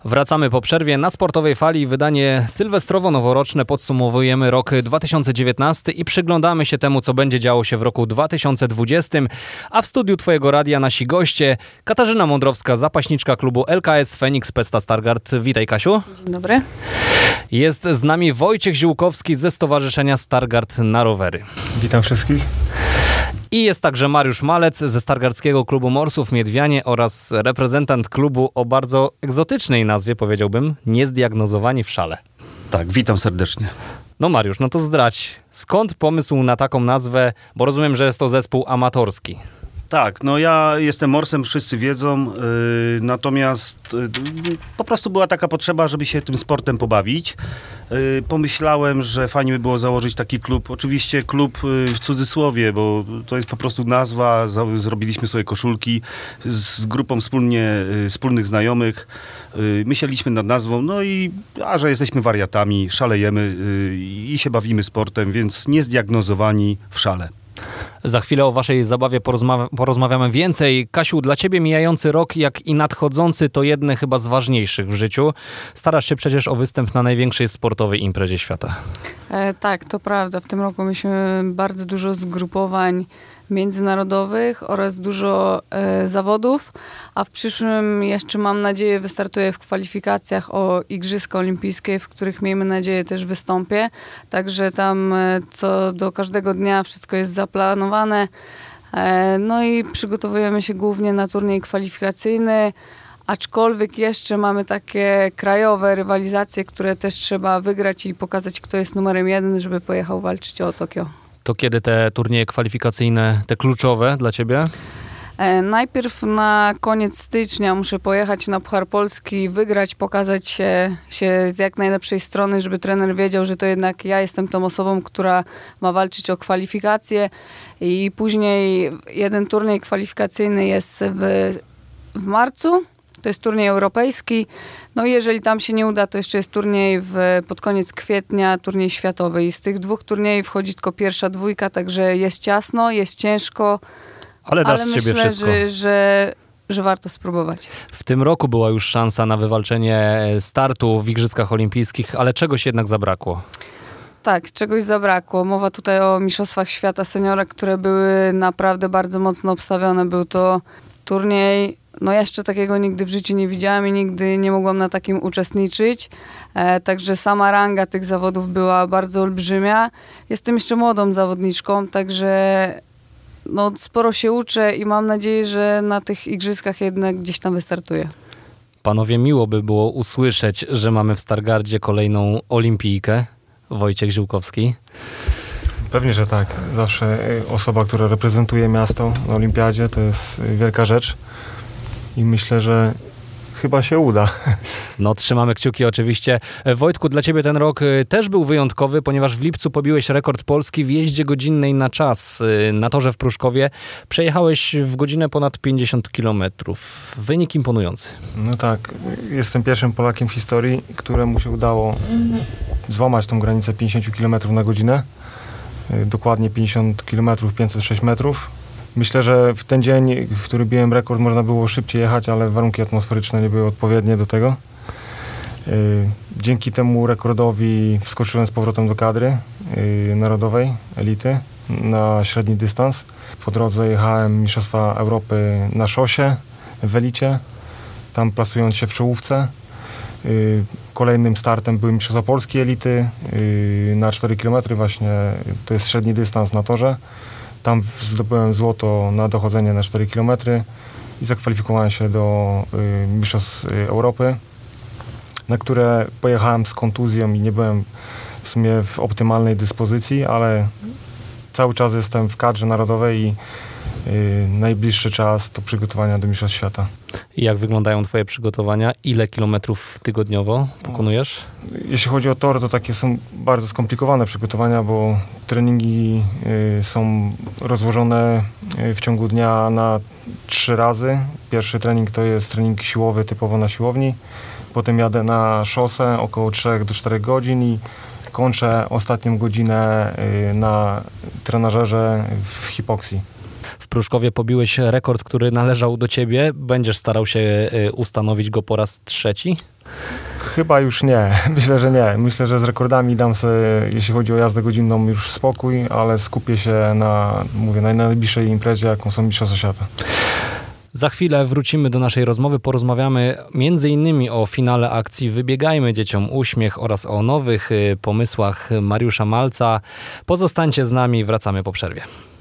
Wracamy po przerwie na Sportowej Fali. Wydanie sylwestrowo-noworoczne. Podsumowujemy rok 2019 i przyglądamy się temu, co będzie działo się w roku 2020. A w studiu Twojego radia nasi goście: Katarzyna Mądrowska, zapaśniczka klubu LKS Feniks Pesta Stargard. Witaj, Kasiu. Dzień dobry. Jest z nami Wojciech Ziółkowski ze Stowarzyszenia Stargard na rowery. Witam wszystkich. I jest także Mariusz Malec ze Stargardzkiego Klubu Morsów Miedwianie oraz reprezentant klubu o bardzo egzotycznej nazwie, powiedziałbym, Niezdiagnozowani w szale. Tak, witam serdecznie. No Mariusz, no to zdradź, skąd pomysł na taką nazwę, bo rozumiem, że jest to zespół amatorski. Tak, no ja jestem morsem, wszyscy wiedzą, natomiast po prostu była taka potrzeba, żeby się tym sportem pobawić. Pomyślałem, że fajnie by było założyć taki klub, oczywiście klub w cudzysłowie, bo to jest po prostu nazwa, zrobiliśmy sobie koszulki z grupą wspólnych znajomych, myśleliśmy nad nazwą, no i że jesteśmy wariatami, szalejemy i się bawimy sportem, więc niezdiagnozowani w szale. Za chwilę o waszej zabawie porozmawiamy więcej. Kasiu, dla ciebie mijający rok, jak i nadchodzący, to jedne chyba z ważniejszych w życiu. Starasz się przecież o występ na największej sportowej imprezie świata. Tak, to prawda. W tym roku mieliśmy bardzo dużo zgrupowań międzynarodowych oraz dużo zawodów, a w przyszłym jeszcze, mam nadzieję, wystartuję w kwalifikacjach o Igrzyska Olimpijskie, w których miejmy nadzieję też wystąpię. Także tam co do każdego dnia wszystko jest zaplanowane. No i przygotowujemy się głównie na turniej kwalifikacyjny, aczkolwiek jeszcze mamy takie krajowe rywalizacje, które też trzeba wygrać i pokazać, kto jest numerem 1, żeby pojechał walczyć o Tokio. To kiedy te turnieje kwalifikacyjne, te kluczowe dla ciebie? Najpierw na koniec stycznia muszę pojechać na Puchar Polski, wygrać, pokazać się z jak najlepszej strony, żeby trener wiedział, że to jednak ja jestem tą osobą, która ma walczyć o kwalifikacje. I później jeden turniej kwalifikacyjny jest w marcu. To jest turniej europejski. No i jeżeli tam się nie uda, to jeszcze jest turniej pod koniec kwietnia, turniej światowy. I z tych dwóch turniejów wchodzi tylko pierwsza dwójka, także jest ciasno, jest ciężko. Ale dasz z siebie myślę, wszystko. że warto spróbować. W tym roku była już szansa na wywalczenie startu w Igrzyskach Olimpijskich, ale czegoś jednak zabrakło. Tak, czegoś zabrakło. Mowa tutaj o Mistrzostwach Świata Seniora, które były naprawdę bardzo mocno obstawione. Był to turniej, no jeszcze takiego nigdy w życiu nie widziałam i nigdy nie mogłam na takim uczestniczyć. Także sama ranga tych zawodów była bardzo olbrzymia. Jestem jeszcze młodą zawodniczką, także no, sporo się uczę i mam nadzieję, że na tych igrzyskach jednak gdzieś tam wystartuję. Panowie, miło by było usłyszeć, że mamy w Stargardzie kolejną olimpijkę. Wojciech Ziółkowski. Pewnie, że tak. Zawsze osoba, która reprezentuje miasto na olimpiadzie, to jest wielka rzecz i myślę, że chyba się uda. No, trzymamy kciuki oczywiście. Wojtku, dla ciebie ten rok też był wyjątkowy, ponieważ w lipcu pobiłeś rekord Polski w jeździe godzinnej na czas na torze w Pruszkowie. Przejechałeś w godzinę ponad 50 km. Wynik imponujący. No tak. Jestem pierwszym Polakiem w historii, któremu się udało złamać tą granicę 50 km na godzinę. Dokładnie 50 km 506 metrów. Myślę, że w ten dzień, w który biłem rekord, można było szybciej jechać, ale warunki atmosferyczne nie były odpowiednie do tego. Dzięki temu rekordowi wskoczyłem z powrotem do kadry narodowej, elity, na średni dystans. Po drodze jechałem Mistrzostwa Europy na szosie, w elicie, tam plasując się w czołówce. Kolejnym startem były Mistrzostwa Polski elity na 4 km właśnie, to jest średni dystans na torze. Tam zdobyłem złoto na dochodzenie na 4 km i zakwalifikowałem się do Mistrzostw Europy, na które pojechałem z kontuzją i nie byłem w sumie w optymalnej dyspozycji, ale cały czas jestem w kadrze narodowej i najbliższy czas to przygotowania do Mistrzostw Świata. I jak wyglądają twoje przygotowania? Ile kilometrów tygodniowo pokonujesz? Jeśli chodzi o tor, to takie są bardzo skomplikowane przygotowania, bo treningi są rozłożone w ciągu dnia na 3 razy. Pierwszy trening to jest trening siłowy typowo na siłowni. Potem jadę na szosę około 3 do 4 godzin i kończę ostatnią godzinę na trenażerze w hipoksji. W Pruszkowie pobiłeś rekord, który należał do ciebie. Będziesz starał się ustanowić go po raz 3? Chyba już nie. Myślę, że nie. Myślę, że z rekordami dam sobie, jeśli chodzi o jazdę godzinną, już spokój, ale skupię się na najbliższej imprezie, jaką są Mistrzostwa Świata. Za chwilę wrócimy do naszej rozmowy, porozmawiamy m.in. o finale akcji Wybiegajmy dzieciom uśmiech oraz o nowych pomysłach Mariusza Malca. Pozostańcie z nami, wracamy po przerwie.